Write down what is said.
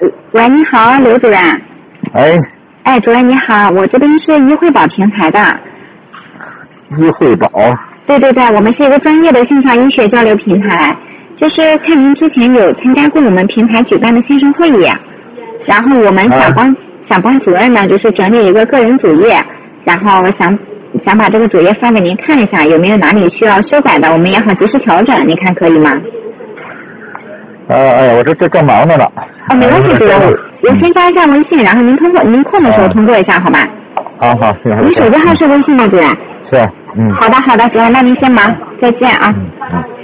喂，你好，刘主任。 哎， 主任你好，我这边是医惠宝平台的。 医惠宝。 对，我们是一个专业的线上医学交流平台，就是看您之前有参加过我们平台举办的线上会议，然后我们想帮主任呢，就是整理一个个人主页，然后想把这个主页发给您看一下，有没有哪里需要修改的，我们也好及时调整，你看可以吗？ 我这正忙着呢。 没关系，主任，我先加一下微信，然后您空的时候通过一下，好吧？ 好，行。 您手机号是微信吗，主任？ 是。 好的，主任，那您先忙，再见啊。